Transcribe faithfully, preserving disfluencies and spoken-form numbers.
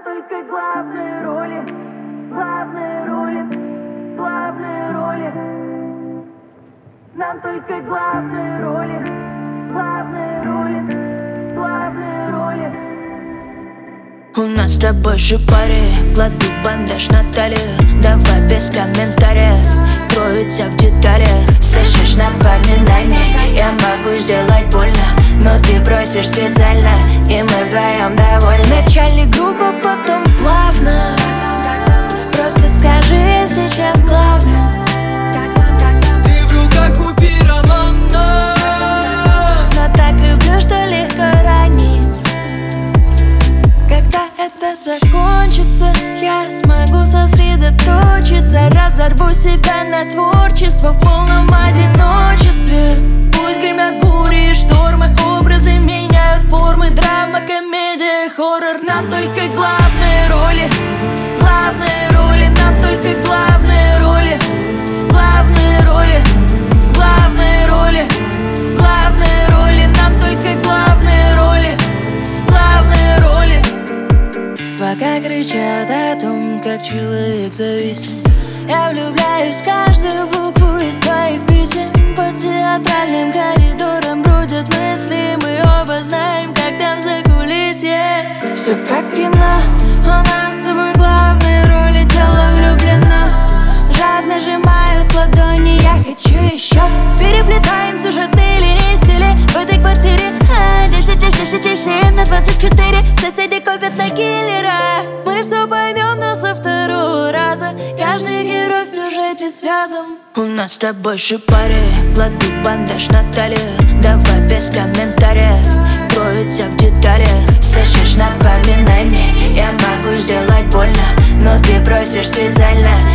только главные роли, главные роли, главные роли. Нам только главные роли, главные роли, главные роли. У нас с тобой же пари, кладу бандаж на талию. Давай без комментариев, крою тебя в деталях. Слышишь, напоминай мне, я могу сделать больно, но ты просишь специально, и мы вдвоем довольны. Вначале грубо, потом плавно. Просто скажи сейчас главное. Ты в руках у пиромана, но так люблю, что легко ранить. Когда это закончится, я смогу сосредоточиться. Разорву себя на творчество в полном одиночестве. Пусть гремят бури и штормы, образы меняют формы. Драма, комедия, хоррор. Нам только главные роли, главные роли. Нам только главные роли, главные роли, главные роли, главные роли. Нам только главные роли, главные роли. Пока кричат о том, как человек зависим, я влюбляюсь в каждую букву из твоих писем. По театральным коридорам бродят мысли. Мы оба знаем, как там закулисье. Все как кино, у нас с тобой главные роли. Тело влюблено, жадно сжимают ладони. Я хочу еще. Переплетаем сюжетные линии, стили в этой квартире. Десять из десяти, семь на двадцать четыре. Соседи копят на киллера. Мы все поймем, но со второго раза. Каждый герой в сюжете связан. У нас с тобой же пари, кладу бандаж на талию. Давай без комментариев, крою тебя в деталях. Слышишь, напоминай мне, я могу сделать больно, но ты просишь специально,